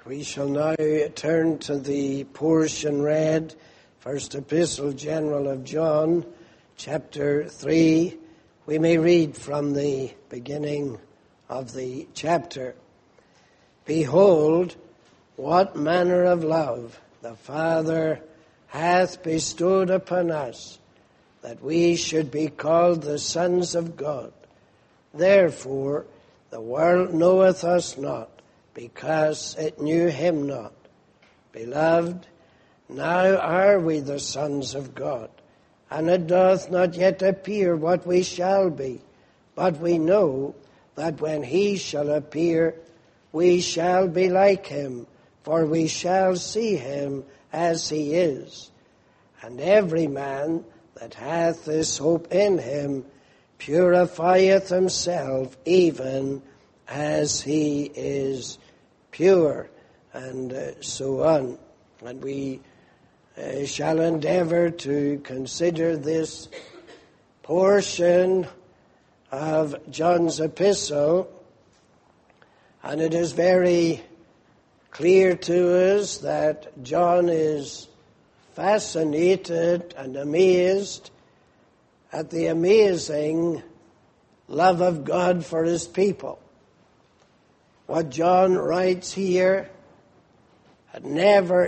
We shall now turn to the portion read, First Epistle General of John, chapter 3. We may read from the beginning of the chapter. Behold, what manner of love the Father hath bestowed upon us, that we should be called the sons of God. Therefore the world knoweth us not, because it knew him not. Beloved, now are we the sons of God, and it doth not yet appear what we shall be. But we know that when he shall appear, we shall be like him, for we shall see him as he is. And every man that hath this hope in him purifieth himself, even as he is pure, and so on. And we shall endeavor to consider this portion of John's epistle, and it is very clear to us that John is fascinated and amazed at the amazing love of God for his people. What John writes here had never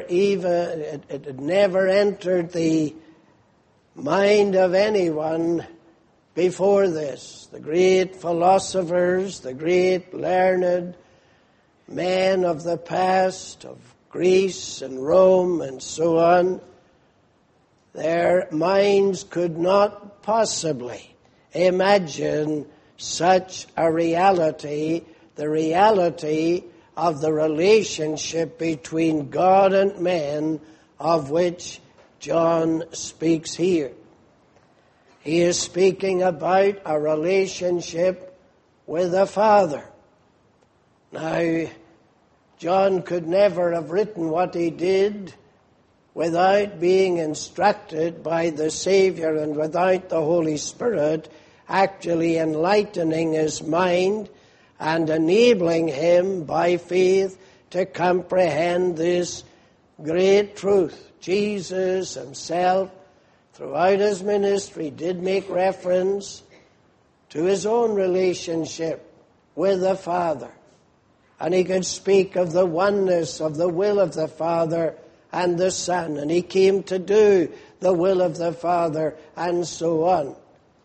entered the mind of anyone before this. The great philosophers, the great learned men of the past, of Greece and Rome and so on, their minds could not possibly imagine such a reality, the reality of the relationship between God and man, of which John speaks here. He is speaking about a relationship with the Father. Now, John could never have written what he did without being instructed by the Savior and without the Holy Spirit actually enlightening his mind and enabling him by faith to comprehend this great truth. Jesus himself, throughout his ministry, did make reference to his own relationship with the Father. And he could speak of the oneness of the will of the Father and the Son. And he came to do the will of the Father and so on.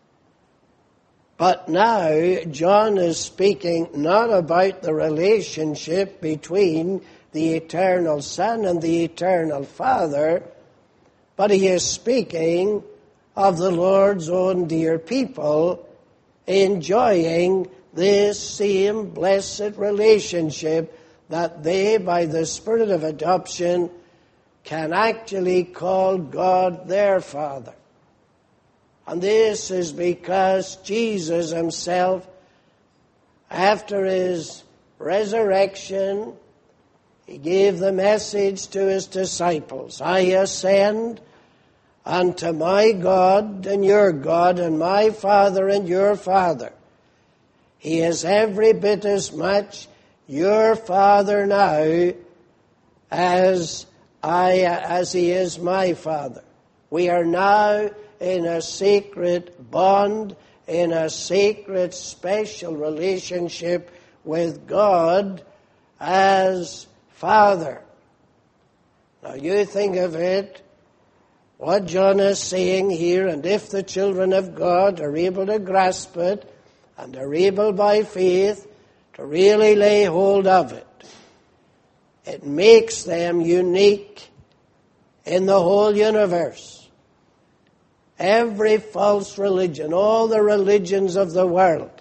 But now John is speaking not about the relationship between the eternal Son and the eternal Father, but he is speaking of the Lord's own dear people enjoying this same blessed relationship that they, by the Spirit of adoption, can actually call God their Father. And this is because Jesus himself, after his resurrection, he gave the message to his disciples, I ascend unto my God and your God, and my Father and your Father. He is every bit as much your Father now as he is my Father. We are now in a sacred bond, in a sacred special relationship with God as Father. Now you think of it, what John is saying here, and if the children of God are able to grasp it, and are able by faith to really lay hold of it, it makes them unique in the whole universe. Every false religion, all the religions of the world,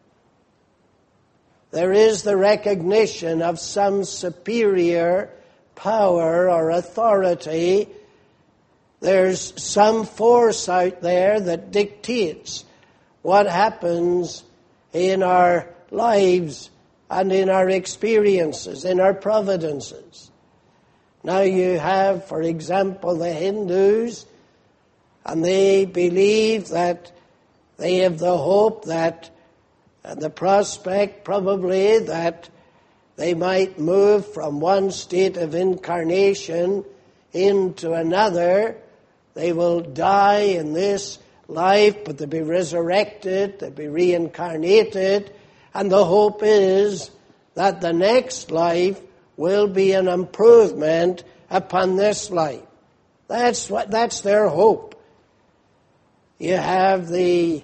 there is the recognition of some superior power or authority. There's some force out there that dictates what happens in our lives and in our experiences, in our providences. Now you have, for example, the Hindus, and they believe that they have the hope that, and the prospect probably, that They might move from one state of incarnation into another. They will die in this life, but they'll be resurrected, they'll be reincarnated, and the hope is that the next life will be an improvement upon this life. That's their hope. You have the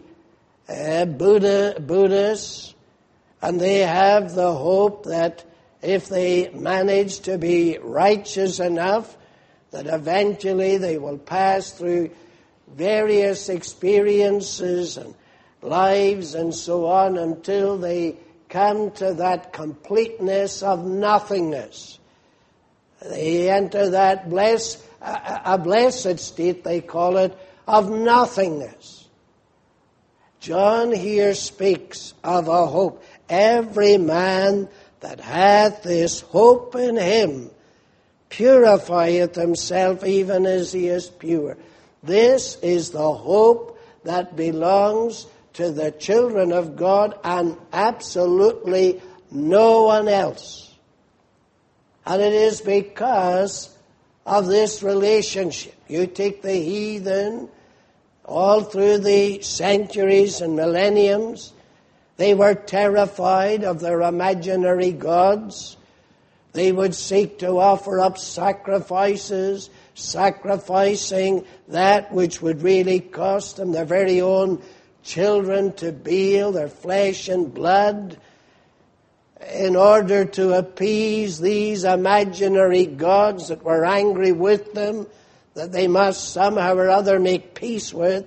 Buddhists, and they have the hope that if they manage to be righteous enough, that eventually they will pass through various experiences and lives and so on until they come to that completeness of nothingness. They enter that a blessed state, they call it, of nothingness. John here speaks of a hope. Every man that hath this hope in him purifieth himself even as he is pure. This is the hope that belongs to the children of God and absolutely no one else. And it is because of this relationship. You take the heathen all through the centuries and millenniums. They were terrified of their imaginary gods. They would seek to offer up sacrifices, sacrificing that which would really cost them their very own children to Baal, their flesh and blood, in order to appease these imaginary gods that were angry with them, that they must somehow or other make peace with.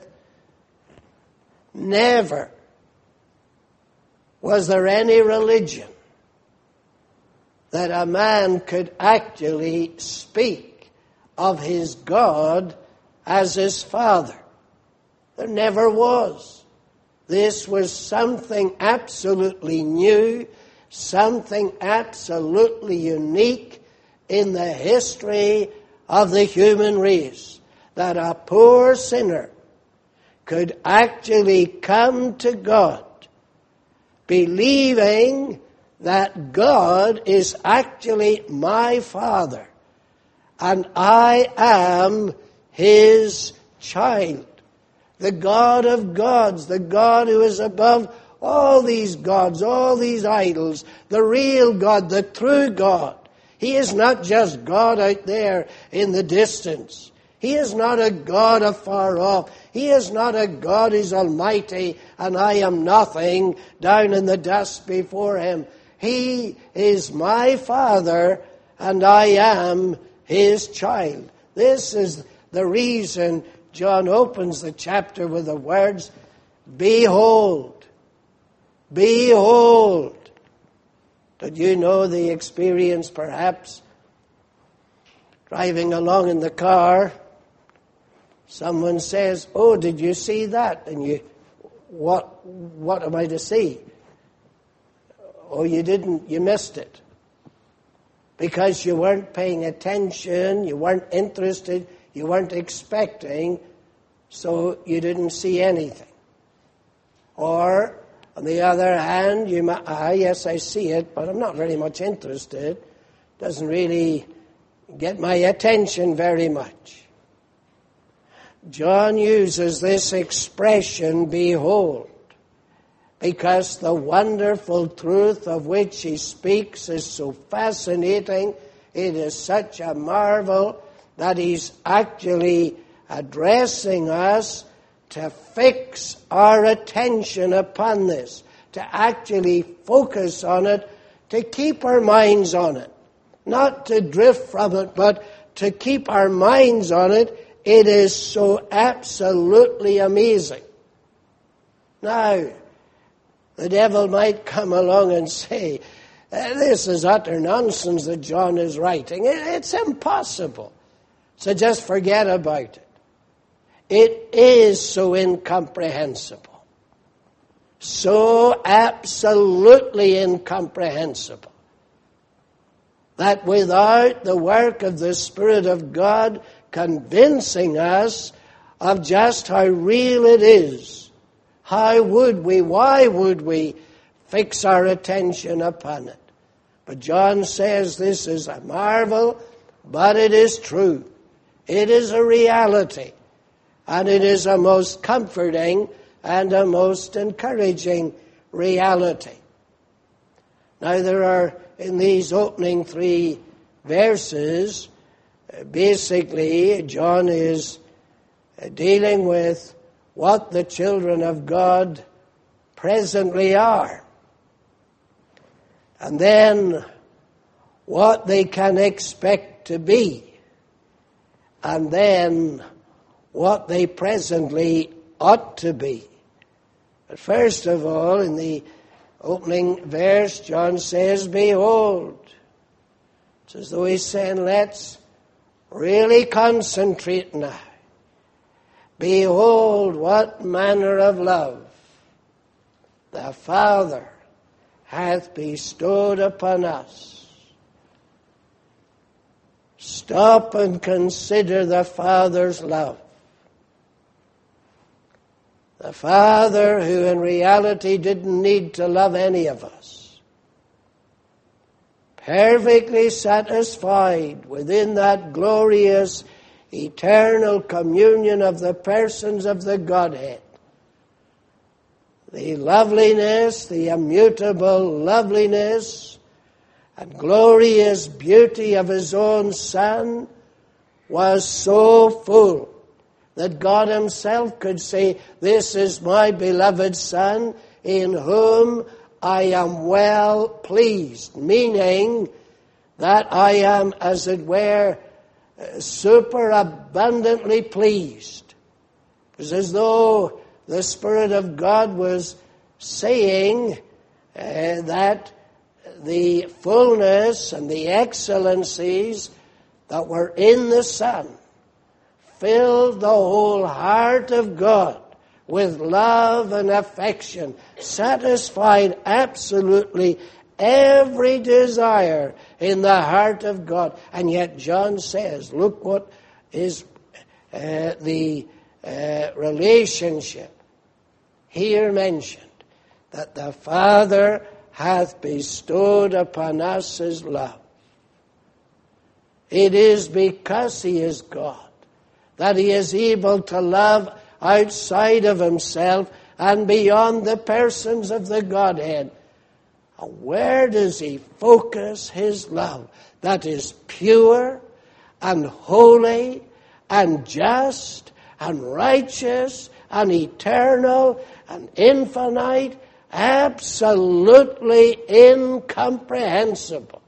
Never was there any religion that a man could actually speak of his God as his Father. There never was. This was something absolutely new, something absolutely unique in the history of the human race, that a poor sinner could actually come to God believing that God is actually my Father and I am His child. The God of gods, the God who is above all these gods, all these idols, the real God, the true God. He is not just God out there in the distance. He is not a God afar off. He is not a God who's almighty and I am nothing down in the dust before Him. He is my Father and I am His child. This is the reason John opens the chapter with the words, "Behold, behold." Did you know the experience perhaps? Driving along in the car, someone says, "Oh, did you see that?" And you, what am I to see? Oh, you didn't, you missed it. Because you weren't paying attention, you weren't interested, you weren't expecting, so you didn't see anything. Or, on the other hand, you might, yes, I see it, but I'm not very much interested. Doesn't really get my attention very much. John uses this expression, "behold," because the wonderful truth of which he speaks is so fascinating. It is such a marvel that he's actually addressing us to fix our attention upon this, to actually focus on it, to keep our minds on it. Not to drift from it, but to keep our minds on it. It is so absolutely amazing. Now, the devil might come along and say, this is utter nonsense that John is writing. It's impossible. So just forget about it. It is so incomprehensible. So absolutely incomprehensible. That without the work of the Spirit of God convincing us of just how real it is, why would we fix our attention upon it? But John says this is a marvel, but it is true. It is a reality. And it is a most comforting and a most encouraging reality. Now there are, in these opening 3 verses, basically John is dealing with what the children of God presently are. And then what they can expect to be. And then what they presently ought to be. But first of all, in the opening verse, John says, behold. It's as though he's saying, let's really concentrate now. Behold, what manner of love the Father hath bestowed upon us. Stop and consider the Father's love. The Father who in reality didn't need to love any of us. Perfectly satisfied within that glorious eternal communion of the persons of the Godhead. The loveliness, the immutable loveliness and glorious beauty of his own Son was so full that God himself could say, this is my beloved Son in whom I am well pleased. Meaning that I am, as it were, superabundantly pleased. It was as though the Spirit of God was saying that the fullness and the excellencies that were in the Son filled the whole heart of God with love and affection, satisfied absolutely every desire in the heart of God. And yet John says, look what is the relationship here mentioned, that the Father hath bestowed upon us his love. It is because he is God that he is able to love outside of himself and beyond the persons of the Godhead. And where does he focus his love? That is pure and holy and just and righteous and eternal and infinite, absolutely incomprehensible.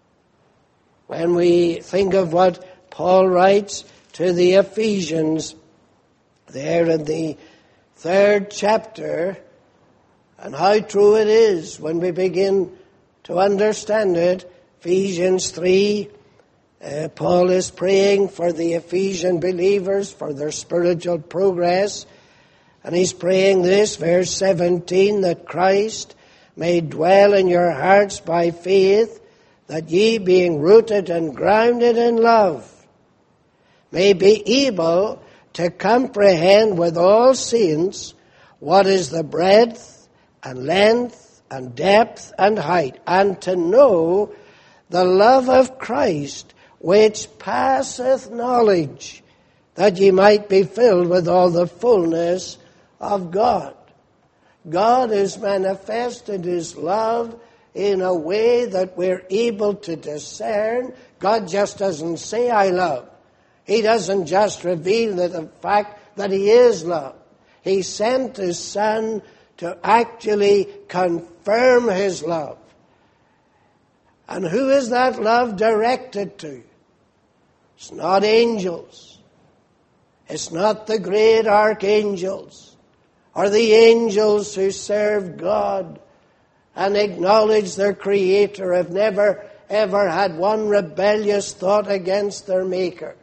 When we think of what Paul writes to the Ephesians there in the 3rd chapter, and how true it is when we begin to understand it. Ephesians 3, Paul is praying for the Ephesian believers, for their spiritual progress. And he's praying this, verse 17, that Christ may dwell in your hearts by faith, that ye, being rooted and grounded in love, may be able to comprehend with all saints what is the breadth and length and depth and height, and to know the love of Christ which passeth knowledge, that ye might be filled with all the fullness of God. God has manifested his love in a way that we're able to discern. God just doesn't say, I love. He doesn't just reveal the fact that he is love. He sent his Son to actually confirm his love. And who is that love directed to? It's not angels. It's not the great archangels or the angels who serve God and acknowledge their Creator, have never ever had one rebellious thought against their Maker.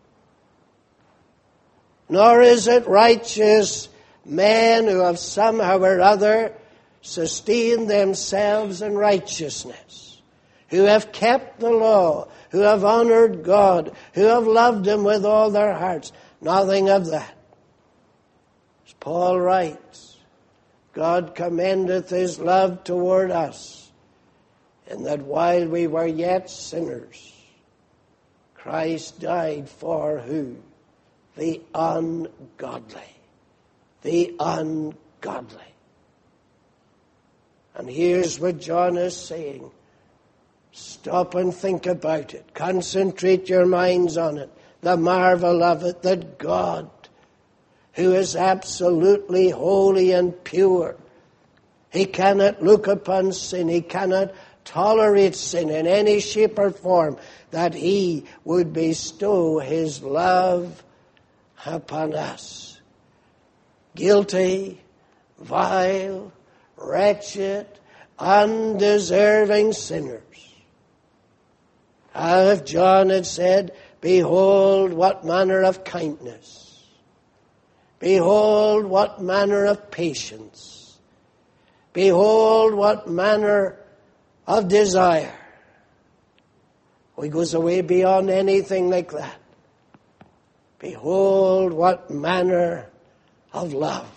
Nor is it righteous men who have somehow or other sustained themselves in righteousness, who have kept the law, who have honored God, who have loved him with all their hearts. Nothing of that. As Paul writes, God commendeth his love toward us, in that while we were yet sinners, Christ died for who? The ungodly. The ungodly. And here's what John is saying. Stop and think about it. Concentrate your minds on it. The marvel of it, that God, who is absolutely holy and pure, He cannot look upon sin. He cannot tolerate sin in any shape or form, that He would bestow His love upon us. Guilty, vile, wretched, undeserving sinners. If John had said, behold what manner of kindness, behold what manner of patience, behold what manner of desire. He goes away beyond anything like that. Behold what manner of love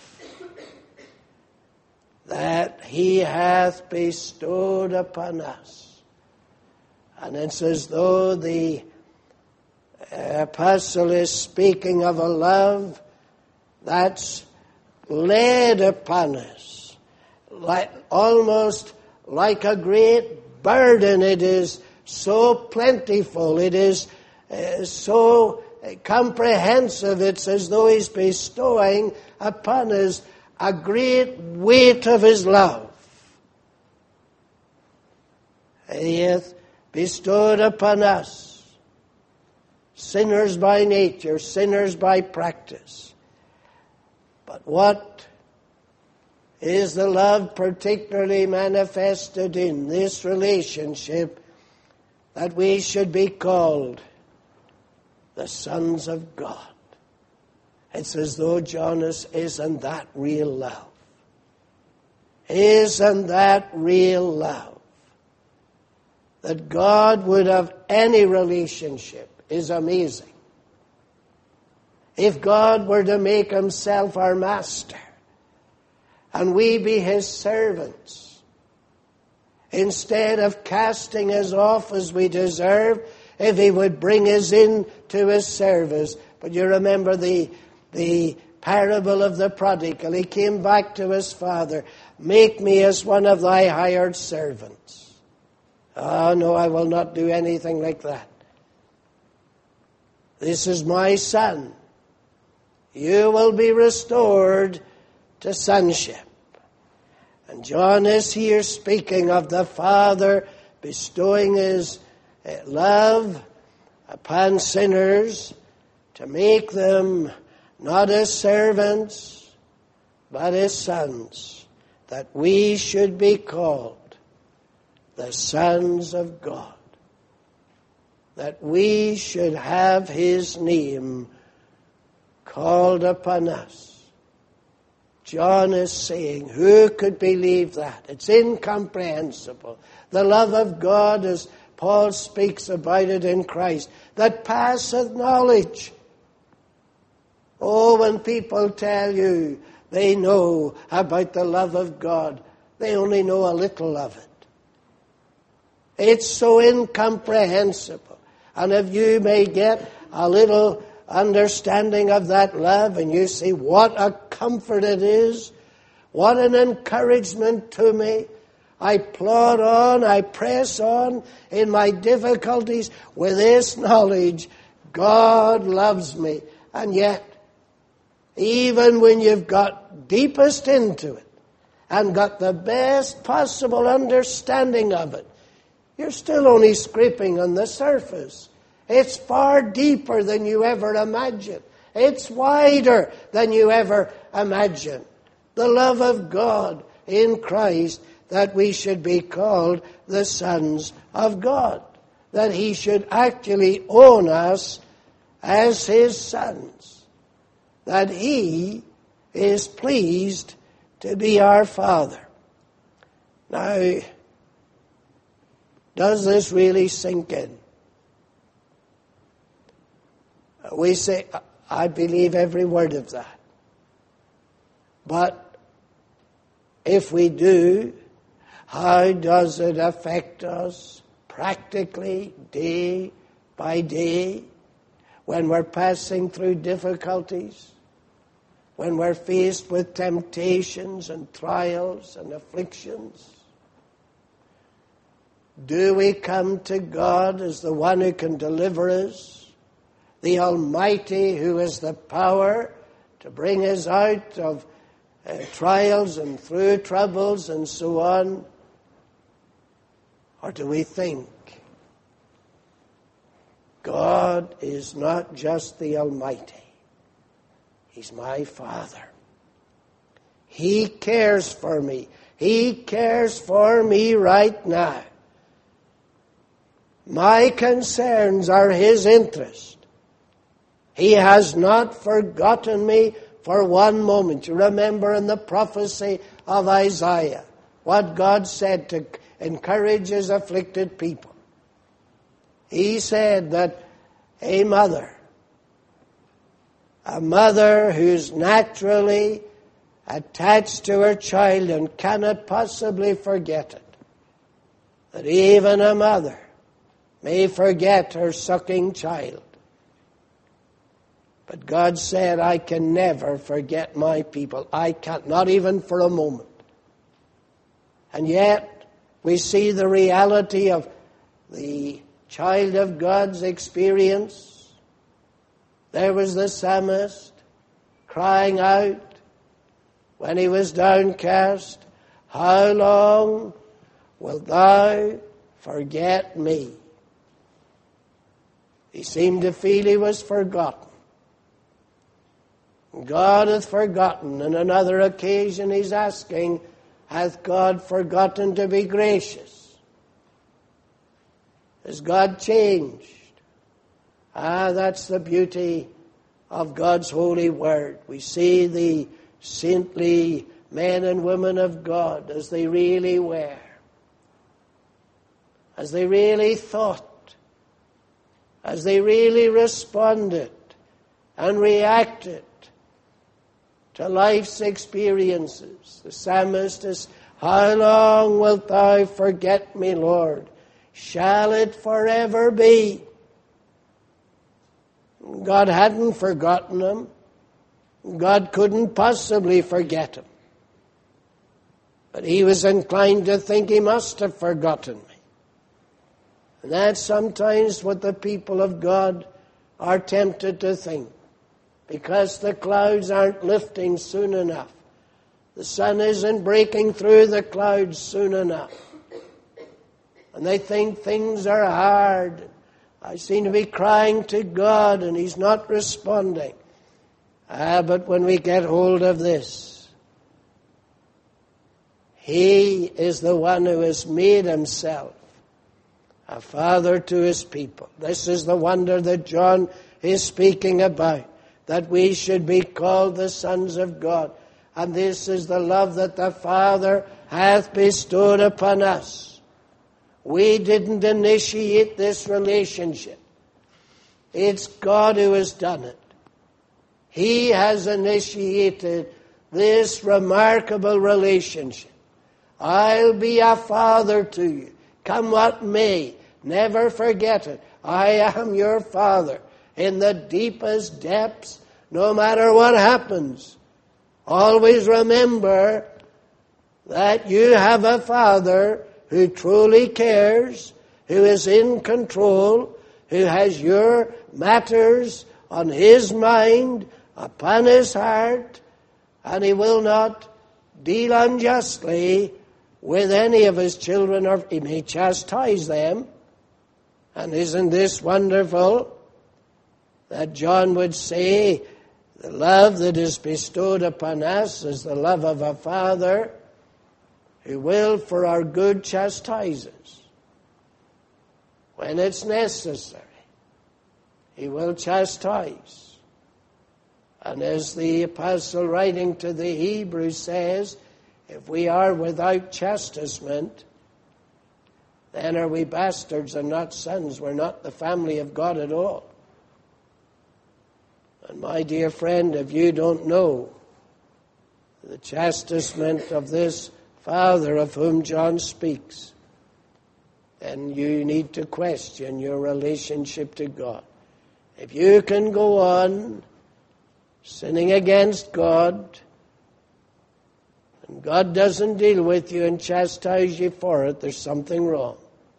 that He hath bestowed upon us. And it's as though the apostle is speaking of a love that's laid upon us, almost like a great burden. It is so plentiful. It is so comprehensive. It's as though He's bestowing upon us a great weight of His love. He hath bestowed upon us, sinners by nature, sinners by practice. But what is the love particularly manifested in this relationship, that we should be called the sons of God? It's as though John isn't that real love? Isn't that real love? That God would have any relationship is amazing. If God were to make Himself our master and we be His servants, instead of casting us off as we deserve, if He would bring us into His service. But you remember the parable of the prodigal. He came back to his father. Make me as one of thy hired servants. Oh, no, I will not do anything like that. This is my son. You will be restored to sonship. And John is here speaking of the Father bestowing His love upon sinners to make them not as servants, but as sons, that we should be called the sons of God, that we should have His name called upon us. John is saying, who could believe that? It's incomprehensible. The love of God, as Paul speaks about it in Christ, that passeth knowledge. Oh, when people tell you they know about the love of God, they only know a little of it. It's so incomprehensible. And if you may get a little understanding of that love, and you see what a comfort it is, what an encouragement to me. I plod on, I press on in my difficulties with this knowledge. God loves me. And yet, even when you've got deepest into it and got the best possible understanding of it, you're still only scraping on the surface. It's far deeper than you ever imagined. It's wider than you ever imagined. The love of God in Christ, that we should be called the sons of God. That He should actually own us as His sons. That He is pleased to be our Father. Now, does this really sink in? We say, I believe every word of that. But if we do, How does it affect us practically, day by day, when we're passing through difficulties, when we're faced with temptations and trials and afflictions? Do we come to God as the one who can deliver us, the Almighty who has the power to bring us out of trials and through troubles and so on? Or do we think God is not just the Almighty, He's my Father. He cares for me. He cares for me right now. My concerns are His interest. He has not forgotten me for one moment. You remember in the prophecy of Isaiah what God said to encourage His afflicted people. He said that a mother who's naturally attached to her child and cannot possibly forget it, that even a mother may forget her sucking child. But God said, I can never forget my people. I can't, not even for a moment. And yet, we see the reality of the child of God's experience. There was the psalmist crying out when he was downcast, how long wilt thou forget me? He seemed to feel he was forgotten. God hath forgotten. On another occasion he's asking, hath God forgotten to be gracious? Has God changed? That's the beauty of God's holy word. We see the saintly men and women of God as they really were, as they really thought, as they really responded and reacted to life's experiences. The psalmist is, how long wilt thou forget me, Lord? Shall it forever be? God hadn't forgotten him. God couldn't possibly forget him. But he was inclined to think he must have forgotten me. And that's sometimes what the people of God are tempted to think. Because the clouds aren't lifting soon enough. The sun isn't breaking through the clouds soon enough. And they think things are hard. I seem to be crying to God and He's not responding. But when we get hold of this, He is the one who has made Himself a father to His people. This is the wonder that John is speaking about, that we should be called the sons of God. And this is the love that the Father hath bestowed upon us. We didn't initiate this relationship. It's God who has done it. He has initiated this remarkable relationship. I'll be a father to you. Come what may, never forget it. I am your Father. In the deepest depths, no matter what happens, always remember that you have a Father who truly cares, who is in control, who has your matters on His mind, upon His heart, and He will not deal unjustly with any of His children, or He may chastise them. And isn't this wonderful that John would say, the love that is bestowed upon us is the love of a Father who will for our good chastise us. When it's necessary, He will chastise. And as the apostle writing to the Hebrews says, if we are without chastisement, then are we bastards and not sons. We're not the family of God at all. And my dear friend, if you don't know the chastisement of this Father of whom John speaks, then you need to question your relationship to God. If you can go on sinning against God, and God doesn't deal with you and chastise you for it, there's something wrong.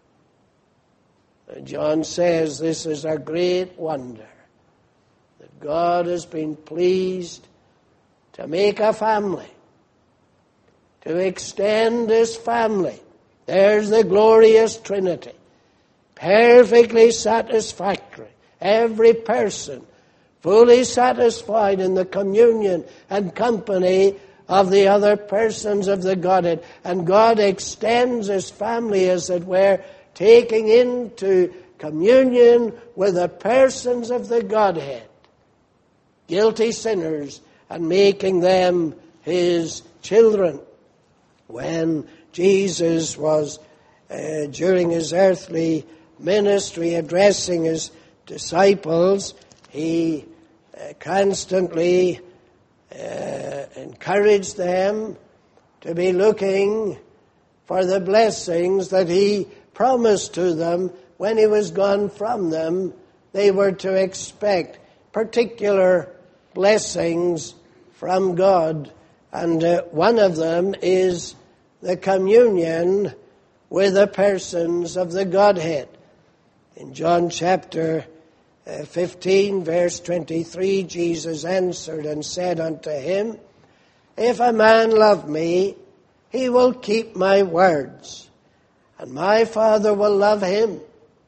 John says this is a great wonder, that God has been pleased to make a family, to extend His family. There's the glorious Trinity, perfectly satisfactory. Every person fully satisfied in the communion and company of the other persons of the Godhead. And God extends His family, as it were, taking into communion with the persons of the Godhead, guilty sinners, and making them His children. When Jesus was, during His earthly ministry, addressing His disciples, He constantly encouraged them to be looking for the blessings that He promised to them when He was gone from them. They were to expect particular blessings from God, and one of them is the communion with the persons of the Godhead. In John chapter 15, verse 23, Jesus answered and said unto him, If a man love me, he will keep my words, and my Father will love him.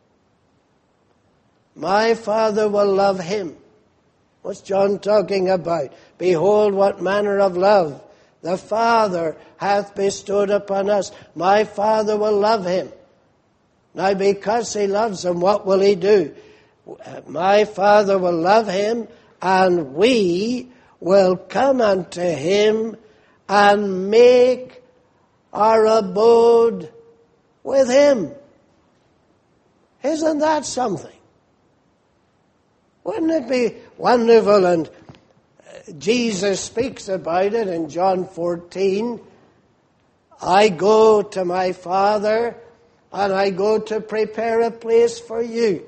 My Father will love him. What's John talking about? Behold, what manner of love the Father hath bestowed upon us. My Father will love him. Now, because He loves him, what will He do? My Father will love him, and we will come unto him and make our abode with him. Isn't that something? Wouldn't it be wonderful? And Jesus speaks about it in John 14. I go to my Father, and I go to prepare a place for you.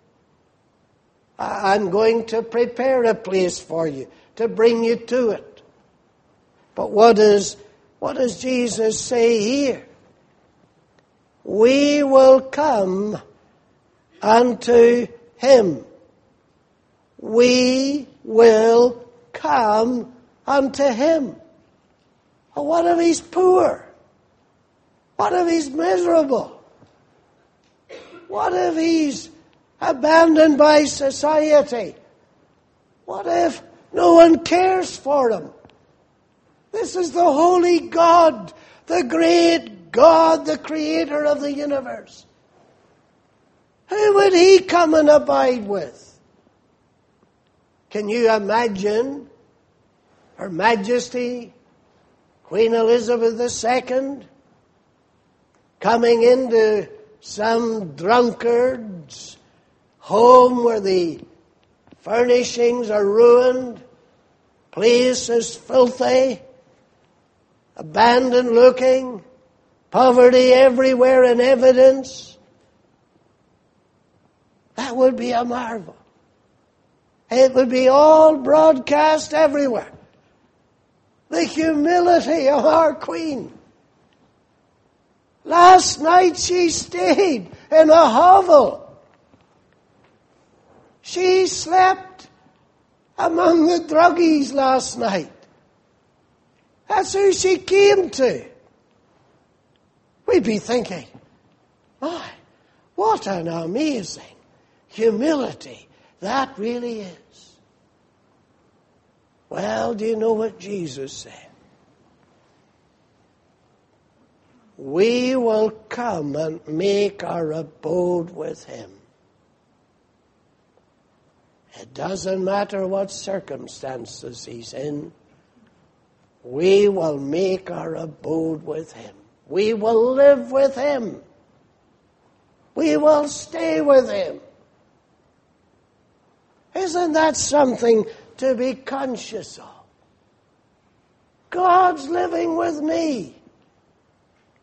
I'm going to prepare a place for you, to bring you to it. But what does Jesus say here? We will come unto him. We will come unto him. Oh, what if he's poor? What if he's miserable? What if he's abandoned by society? What if no one cares for him? This is the holy God, the great God, the creator of the universe. Who would he come and abide with? Can you imagine Her Majesty, Queen Elizabeth II, coming into some drunkard's home where the furnishings are ruined, place is filthy, abandoned looking, poverty everywhere in evidence? That would be a marvel. It would be all broadcast everywhere. The humility of our Queen. Last night she stayed in a hovel. She slept among the druggies last night. That's who she came to. We'd be thinking, my, what an amazing humility that really is. Well, do you know what Jesus said? We will come and make our abode with him. It doesn't matter what circumstances he's in. We will make our abode with him. We will live with him. We will stay with him. Isn't that something to be conscious of? God's living with me.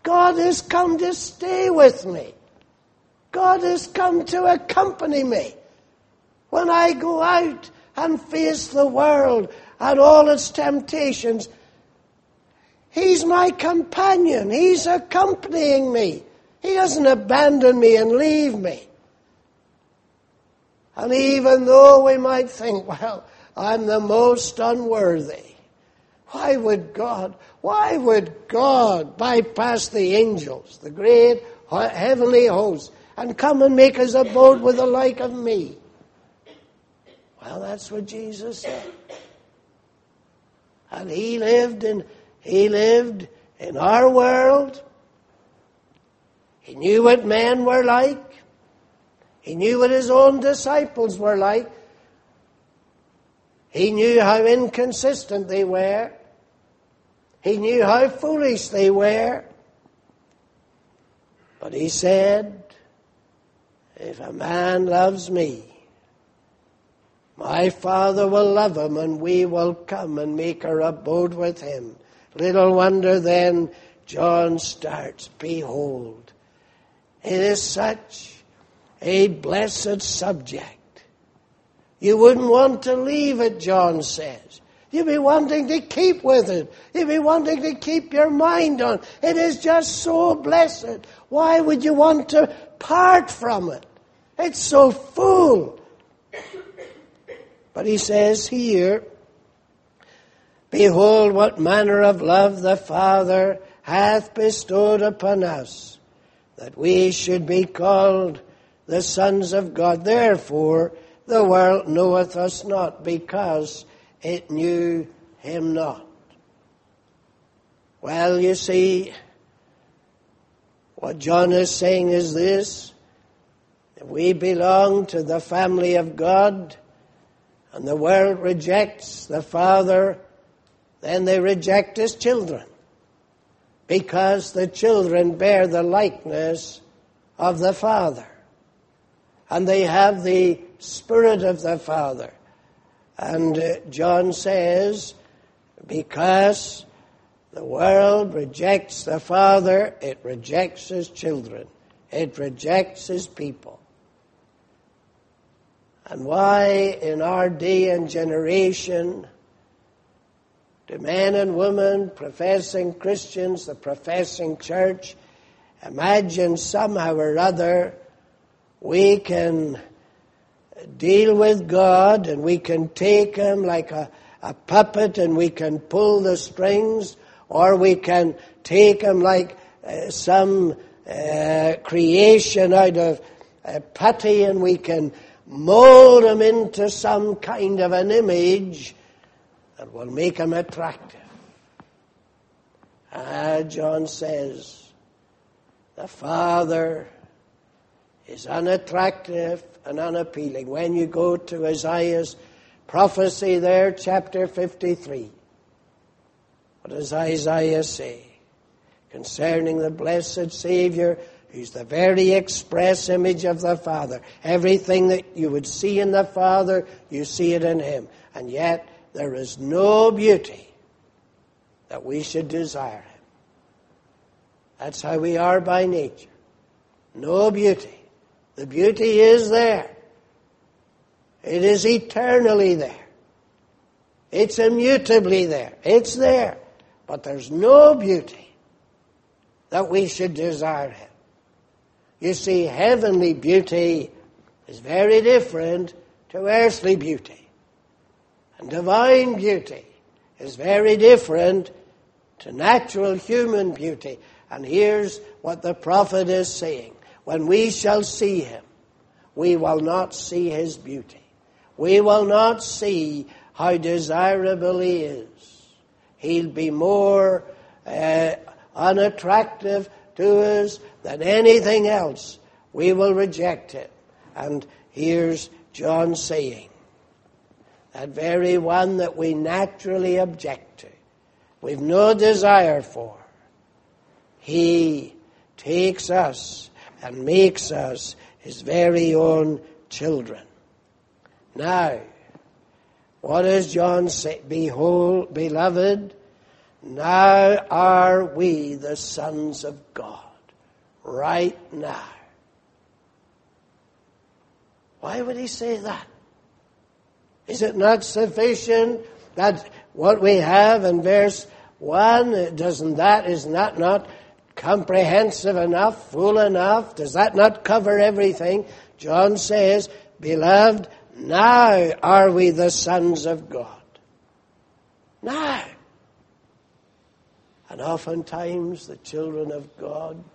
God has come to stay with me. God has come to accompany me. When I go out and face the world and all its temptations, He's my companion. He's accompanying me. He doesn't abandon me and leave me. And even though we might think, well, I'm the most unworthy, why would God bypass the angels, the great heavenly host, and come and make His abode with the like of me? Well, that's what Jesus said. And He lived in our world. He knew what men were like. He knew what His own disciples were like. He knew how inconsistent they were. He knew how foolish they were. But He said, if a man loves me, my Father will love him, and we will come and make our abode with him. Little wonder then John starts, behold. It is such a blessed subject. You wouldn't want to leave it, John says. You'd be wanting to keep with it. You'd be wanting to keep your mind on. It is just so blessed. Why would you want to part from it? It's so full. But he says here, behold what manner of love the Father hath bestowed upon us, that we should be called the sons of God. Therefore the world knoweth us not, because it knew Him not. Well, you see, what John is saying is this: if we belong to the family of God, and the world rejects the Father, then they reject His children, because the children bear the likeness of the Father, and they have the Spirit of the Father. And John says, because the world rejects the Father, it rejects His children. It rejects His people. And why in our day and generation do men and women, professing Christians, the professing church, imagine somehow or other we can deal with God and we can take Him like a puppet and we can pull the strings, or we can take Him like some creation out of putty and we can mold Him into some kind of an image that will make Him attractive. John says, the Father is unattractive and unappealing. When you go to Isaiah's prophecy there, chapter 53, what does Isaiah say concerning the blessed Savior, who's the very express image of the Father? Everything that you would see in the Father, you see it in Him. And yet there is no beauty that we should desire Him. That's how we are by nature. No beauty. The beauty is there. It is eternally there. It's immutably there. It's there. But there's no beauty that we should desire Him. You see, heavenly beauty is very different to earthly beauty. And divine beauty is very different to natural human beauty. And here's what the prophet is saying. When we shall see Him, we will not see His beauty. We will not see how desirable He is. He'll be more unattractive to us than anything else. We will reject Him. And here's John saying, that very one that we naturally object to, we've no desire for, He takes us and makes us His very own children. Now, what does John say? Behold, beloved, now are we the sons of God. Right now. Why would he say that? Is it not sufficient that what we have in verse 1, is that not comprehensive enough, full enough? Does that not cover everything? John says, beloved, now are we the sons of God. Now. And oftentimes the children of God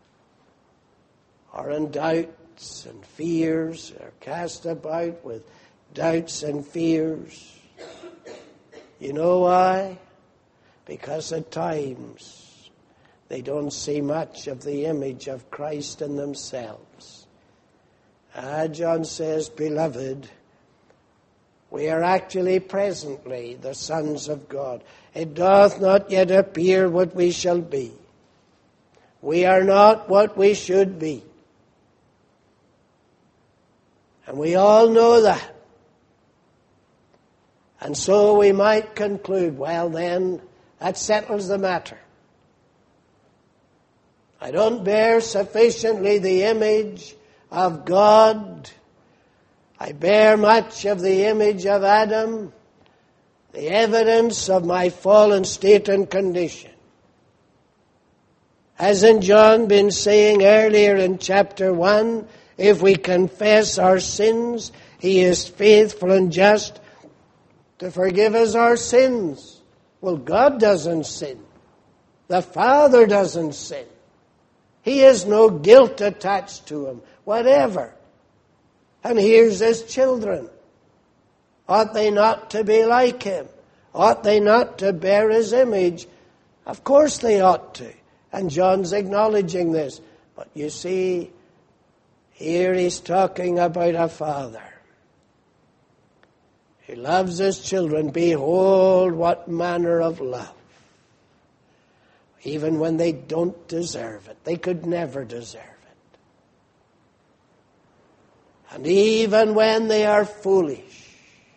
are in doubts and fears, are cast about with doubts and fears. You know why? Because at times they don't see much of the image of Christ in themselves. John says, beloved, we are actually presently the sons of God. It doth not yet appear what we shall be. We are not what we should be. And we all know that. And so we might conclude, well then, that settles the matter. I don't bear sufficiently the image of God. I bear much of the image of Adam, the evidence of my fallen state and condition. Hasn't John been saying earlier in chapter 1, if we confess our sins, he is faithful and just to forgive us our sins. Well, God doesn't sin. The Father doesn't sin. He has no guilt attached to him, whatever. And here's his children. Ought they not to be like him? Ought they not to bear his image? Of course they ought to. And John's acknowledging this. But you see, here he's talking about a father. He loves his children. Behold, what manner of love. Even when they don't deserve it. They could never deserve it. And even when they are foolish,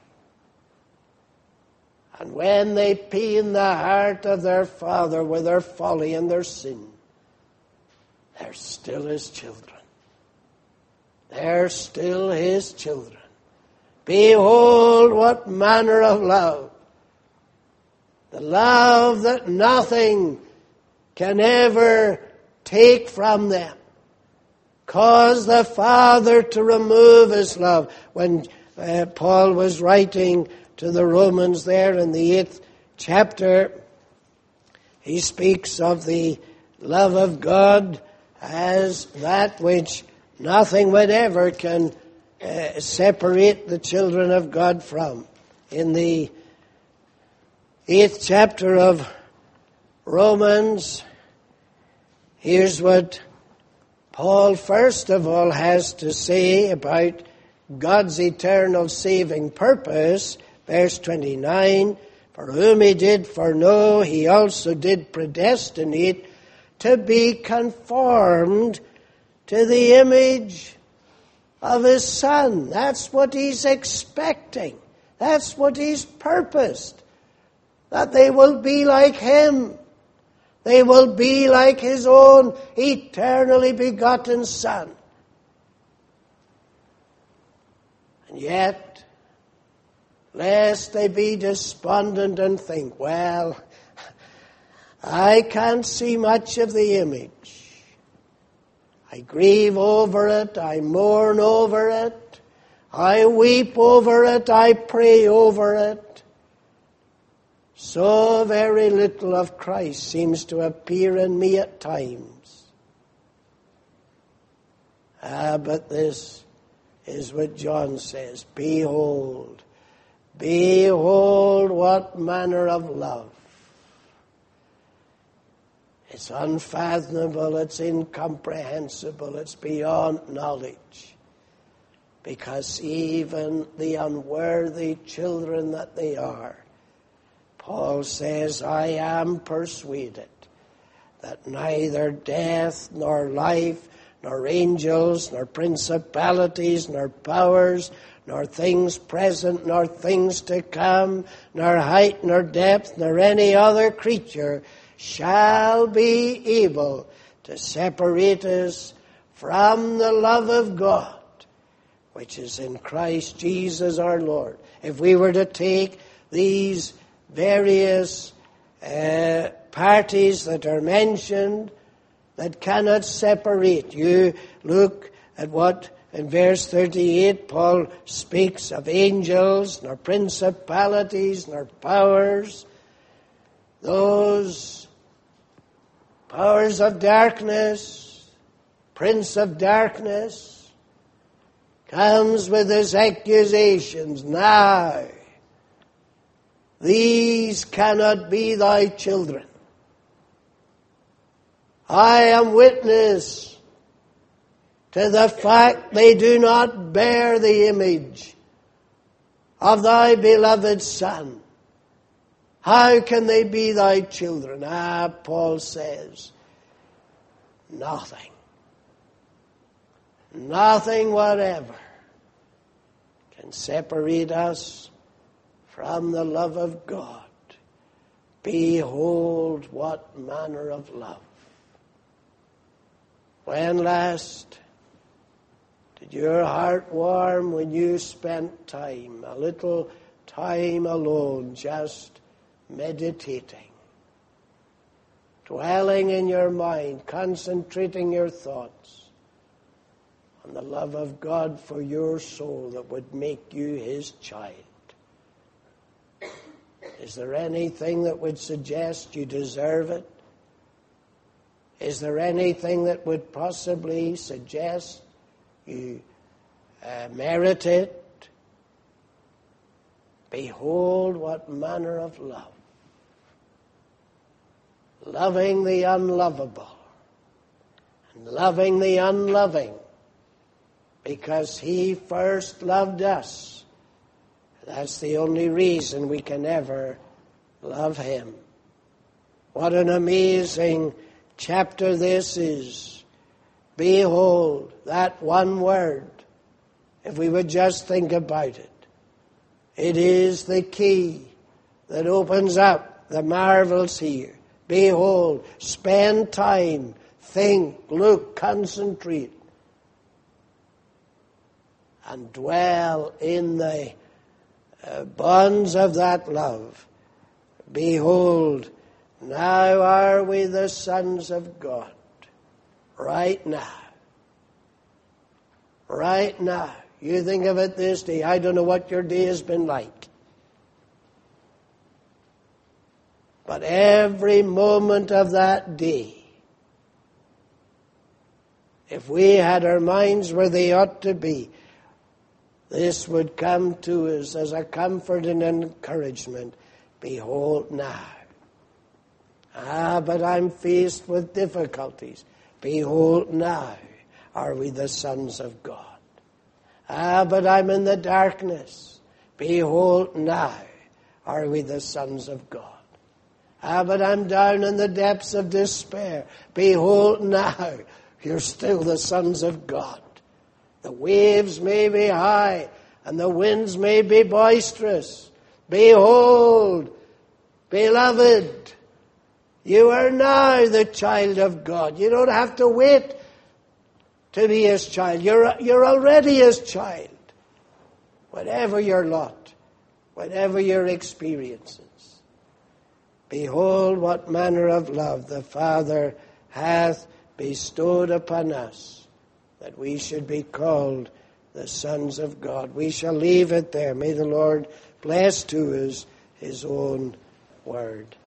and when they pain the heart of their father with their folly and their sin, they're still his children. They're still his children. Behold, what manner of love. The love that nothing can ever take from them. Cause the Father to remove his love. When Paul was writing to the Romans there in the 8th chapter, he speaks of the love of God as that which nothing whatever can separate the children of God from. In the 8th chapter of Romans, here's what Paul first of all has to say about God's eternal saving purpose. Verse 29, for whom he did foreknow, he also did predestinate to be conformed to the image of his Son. That's what he's expecting. That's what he's purposed. That they will be like him. They will be like his own eternally begotten Son. And yet, lest they be despondent and think, well, I can't see much of the image. I grieve over it, I mourn over it, I weep over it, I pray over it. So very little of Christ seems to appear in me at times. But this is what John says. Behold, behold what manner of love. It's unfathomable, it's incomprehensible, it's beyond knowledge. Because even the unworthy children that they are, Paul says, I am persuaded that neither death, nor life, nor angels, nor principalities, nor powers, nor things present, nor things to come, nor height, nor depth, nor any other creature shall be able to separate us from the love of God, which is in Christ Jesus our Lord. If we were to take these various parties that are mentioned that cannot separate, you look at what in verse 38 Paul speaks of angels, nor principalities, nor powers, those powers of darkness, prince of darkness, comes with his accusations. Now, these cannot be thy children. I am witness to the fact they do not bear the image of thy beloved Son. How can they be thy children? Paul says, nothing whatever can separate us from the love of God. Behold, what manner of love. When last did your heart warm when you spent time, a little time alone, just meditating, dwelling in your mind, concentrating your thoughts on the love of God for your soul that would make you His child? Is there anything that would suggest you deserve it? Is there anything that would possibly suggest you merit it? Behold, what manner of love. Loving the unlovable and loving the unloving, because He first loved us. That's the only reason we can ever love Him. What an amazing chapter this is. Behold, that one word, if we would just think about it, it is the key that opens up the marvels here. Behold, spend time, think, look, concentrate, and dwell in the bonds of that love. Behold, now are we the sons of God. Right now. Right now. You think of it this day. I don't know what your day has been like. But every moment of that day, if we had our minds where they ought to be, this would come to us as a comfort and encouragement. Behold now. But I'm faced with difficulties. Behold now are we the sons of God. But I'm in the darkness. Behold now are we the sons of God. But I'm down in the depths of despair. Behold now, you're still the sons of God. The waves may be high and the winds may be boisterous. Behold, beloved, you are now the child of God. You don't have to wait to be His child. You're already His child. Whatever your lot, whatever your experiences. Behold, what manner of love the Father hath bestowed upon us, that we should be called the sons of God. We shall leave it there. May the Lord bless to us His own word.